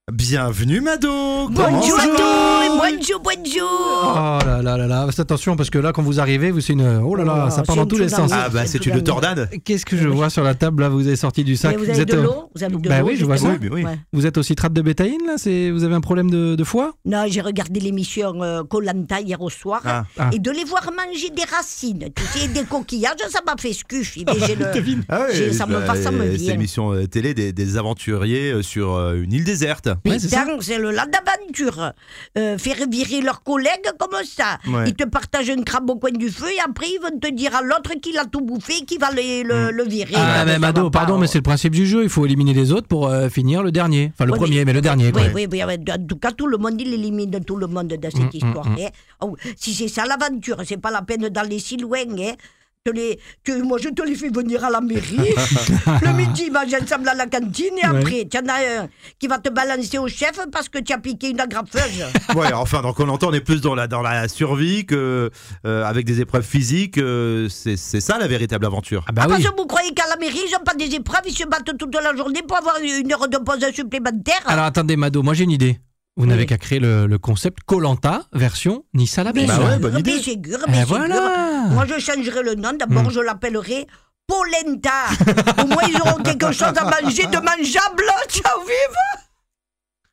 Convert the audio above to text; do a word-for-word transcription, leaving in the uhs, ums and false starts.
Bienvenue Mado. Bonjour ça Mado, bonjour, bonjour. Oh là là là là, faites attention parce que là quand vous arrivez, vous c'est une oh là là, Oh, ça part c'est dans une tous les tsunami. sens. Ah bah C'est c'est tout une gagné. tornade. Qu'est-ce que je vois sur la table là, vous avez sorti du sac. Mais vous avez êtes de euh, l'eau Vous avez de Bah l'eau oui, je vois ça. Oui, mais oui. Ouais. Vous êtes au citrate de bétaïne là, c'est vous avez un problème de, de foie? Non, j'ai regardé l'émission koh Lanta hier au soir Ah. Ah. et de les voir manger des racines, tu sais, des coquillages, ça m'a fait scuff. Mais j'ai le... Ah ouais, j'ai- ça me bah, passe, ça me c'est vient. l'émission euh, télé des, des aventuriers euh, sur euh, une île déserte. Ouais, c'est ça. Putain, c'est le land d'aventure. Euh, faire virer leurs collègues comme ça. Ouais. Ils te partagent un crabe au coin du feu et après ils vont te dire à l'autre qu'il a tout bouffé et qu'il va le, le, le virer. Ah Ça mais va Mado, pas, pardon, oh. mais c'est le principe du jeu. Il faut éliminer les autres pour euh, finir le dernier. Enfin le Ouais, premier, mais- mais, le dernier. Quoi. Oui, oui, oui, ouais. En tout cas, tout le monde, il élimine tout le monde dans cette Mm, histoire. mm, hein. Oh, si c'est ça l'aventure, c'est pas la peine d'aller si loin. Hein. Te les, te- moi, je te les fais venir à la mairie. Le midi, ils mangent ensemble à la cantine et Ouais. après, tu en as un qui va te balancer au chef parce que tu as piqué une agrafeuse. Ouais, enfin, donc on entend, on est plus dans la, dans la survie que euh, avec des épreuves physiques. euh, c'est, c'est ça la véritable aventure. Ah bah Ah, oui. parce que vous croyez qu'à la mairie, ils n'ont pas des épreuves, ils se battent toute la journée pour avoir une heure de pause supplémentaire. Alors attendez Mado, moi j'ai une idée. Vous Oui. n'avez qu'à créer le, le concept koh Lanta version Nice à la Mais base. Bah ouais, sûr, bonne idée. mais sûr, Eh mais sûr. voilà. Moi, je changerai le nom. D'abord, Mm. je l'appellerai Polenta. Au moins, ils auront quelque chose à manger de mangeable. Ciao, vive!